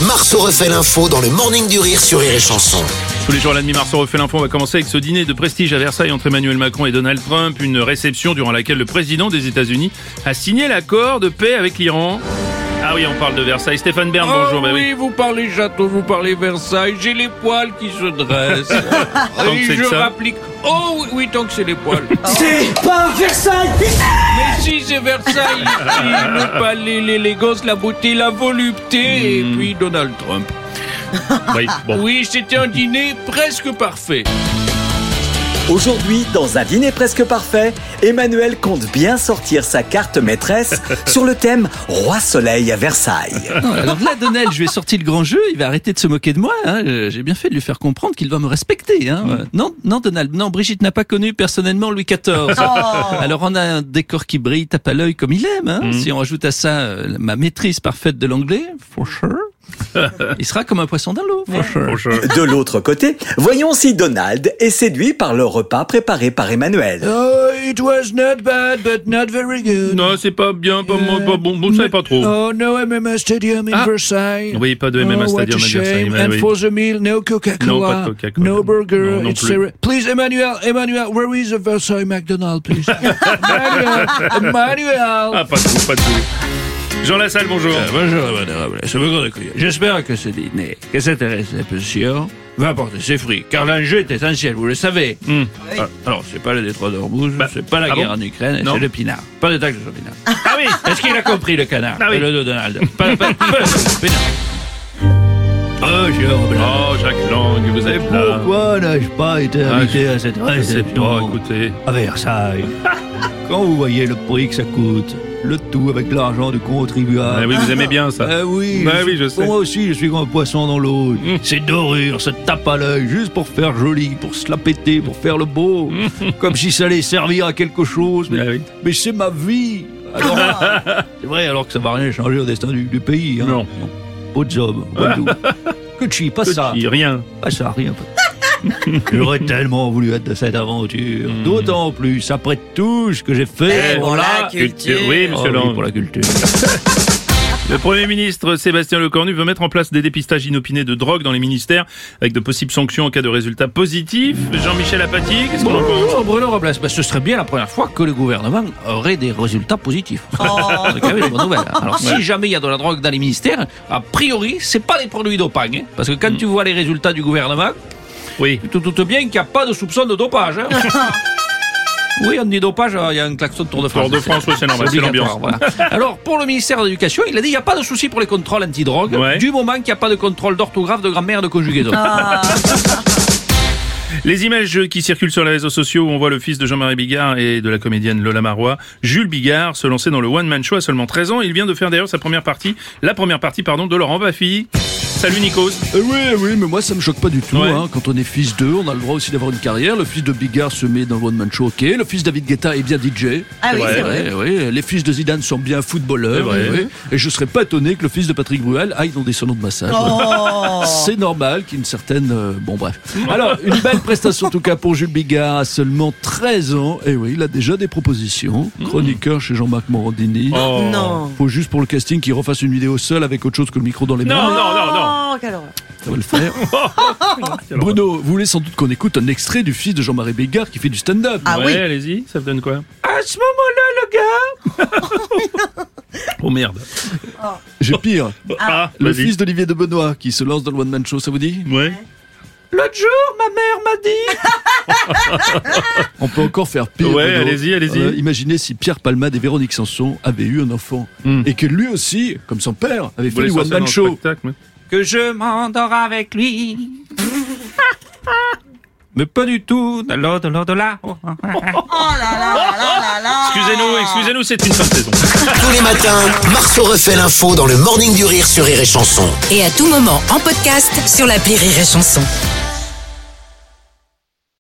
Marceau refait l'info dans le Morning du Rire sur Rire et Chanson. Tous les jours à la demi, Marceau refait l'info. On va commencer avec ce dîner de prestige à Versailles entre Emmanuel Macron et Donald Trump. Une réception durant laquelle le président des États-Unis a signé l'accord de paix avec l'Iran. Ah oui, on parle de Versailles. Stéphane Bern, bonjour. Bah oui, vous parlez château, vous parlez Versailles. J'ai les poils qui se dressent. Tant que c'est je que ça. rapplique. Oh oui, tant que c'est les poils. C'est pas Versailles, putain! Mais si, c'est Versailles ici. Le palais, l'élégance, la beauté, la volupté. Et puis Donald Trump. Oui, bon. Oui, c'était un dîner presque parfait. Aujourd'hui, dans un dîner presque parfait, Emmanuel compte bien sortir sa carte maîtresse sur le thème Roi Soleil à Versailles. Alors là, Donald, je lui ai sorti le grand jeu, il va arrêter de se moquer de moi. Hein. J'ai bien fait de lui faire comprendre qu'il va me respecter. Hein. Non, Donald, non, Brigitte n'a pas connu personnellement Louis XIV. Alors on a un décor qui brille, tape à l'œil comme il aime. Hein. Si on rajoute à ça ma maîtrise parfaite de l'anglais, for sure, il sera comme un poisson dans l'eau, for sure. Bonjour. De l'autre côté, voyons si Donald est séduit par le repas préparé par Emmanuel. Oh, it was not bad, but not very good. Non, c'est pas bien, pas bon, vous savez pas trop. Oh, no MMA Stadium in Versailles. Oui, pas de MMA Stadium what a à Versailles. shame. mais And oui. for the meal, no Coca-Cola. Non, pas de Coca-Cola. No burger. Non It's plus. Please, Emmanuel, where is the Versailles McDonald's, please? Emmanuel. Ah, pas de tout. Jean Lassalle, bonjour. Bonjour, madame. J'espère que ce dîner, que cette réception va apporter ses fruits, car l'enjeu est essentiel, vous le savez. Alors, c'est pas le détroit d'Ormuz, c'est pas la guerre en Ukraine, Non. c'est le pinard. Pas de taxe sur le pinard. Ah oui. Est-ce qu'il a compris le canard? Ah oui. Le de Donald. Pas le pinard. Bonjour, Oh, Jacques Lang, vous êtes là. Pourquoi n'ai-je pas été invité à cette Je sais pas, réception écoutez. à Versailles? Quand vous voyez le prix que ça coûte, le tout avec l'argent du contribuable. Ah oui, vous aimez bien ça. Ah oui, Ah oui, je sais. Moi aussi, je suis comme un poisson dans l'eau. C'est dorure, ça tape à l'œil, juste pour faire joli, pour se la péter, pour faire le beau. Comme si ça allait servir à quelque chose. Mais, Ah oui. mais c'est ma vie. Alors, c'est vrai, alors que ça va rien changer au destin du pays. Hein. Non. Pas de job, pas de tout. Que chi, pas ça. Petit, rien. Pas ça, rien. J'aurais tellement voulu être de cette aventure. D'autant plus après tout ce que j'ai fait. pour la culture. Oui, Oh monsieur oui, Lang. pour la culture. Le Premier ministre Sébastien Lecornu veut mettre en place des dépistages inopinés de drogue dans les ministères avec de possibles sanctions en cas de résultats positifs. Jean-Michel Apathy, qu'est-ce qu'on en pense? Bonjour, Bruno Robles. Ce serait bien la première fois que le gouvernement aurait des résultats positifs. C'est quand même une bonne nouvelle. Alors, si jamais il y a de la drogue dans les ministères, a priori, c'est pas des produits dopants. Hein, parce que quand tu vois les résultats du gouvernement, Oui. tu te doutes bien qu'il n'y a pas de soupçon de dopage. Hein. Oui, on dit dopage, il y a un klaxon de Tour de France. Tour de France, oui, c'est normal, c'est obligatoire, l'ambiance. voilà. Alors, pour le ministère de l'Éducation, il a dit qu'il n'y a pas de souci pour les contrôles antidrogue, Ouais. du moment qu'il n'y a pas de contrôle d'orthographe, de grammaire, de conjugaison. Les images qui circulent sur les réseaux sociaux où on voit le fils de Jean-Marie Bigard et de la comédienne Lola Marois, Jules Bigard, se lancer dans le one-man show à seulement 13 ans. Il vient de faire d'ailleurs la première partie, de Laurent Baffy. Salut Nikos. Oui, mais moi ça me choque pas du tout. Ouais. Hein. Quand on est fils d'eux, on a le droit aussi d'avoir une carrière. Le fils de Bigard se met dans le One Man Show, ok. Le fils de David Guetta est bien DJ. Ah oui, vrai. c'est vrai. Oui. Les fils de Zidane sont bien footballeurs. C'est vrai. oui. Et je serais pas étonné que le fils de Patrick Bruel aille dans des salons de massage. Oh. C'est normal qu'il y ait une certaine... bon bref. Alors, une belle prestation en tout cas pour Jules Bigard à seulement 13 ans. Et oui, il a déjà des propositions. Chroniqueur chez Jean-Marc Morandini. Oh. Non. Faut juste pour le casting qu'il refasse une vidéo seul avec autre chose que le micro dans les mains. Non. Oh, quelle horreur. Ça va le faire. Bruno, vous voulez sans doute qu'on écoute un extrait du fils de Jean-Marie Bigard qui fait du stand-up. Ah Ouais, oui. allez-y, ça vous donne quoi? À ce moment-là, le gars, Oh merde. J'ai pire. Ah, Le vas-y. fils d'Olivier de Benoît qui se lance dans le One Man Show, ça vous dit? Ouais. l'autre jour, ma mère m'a dit... On peut encore faire pire. Ouais, Bruno. allez-y. Imaginez si Pierre Palmade et Véronique Sanson avaient eu un enfant et que lui aussi, comme son père, avait Vous fait voulez du One sortir Man dans le Show. spectacle, mais- que je m'endors avec lui. Mais pas du tout. De là. Oh là là là là. Excusez-nous, c'est une fin de saison. Tous les matins, Marceau refait l'info dans le Morning du Rire sur Rire et Chanson. Et à tout moment en podcast sur l'appli Rire et Chanson.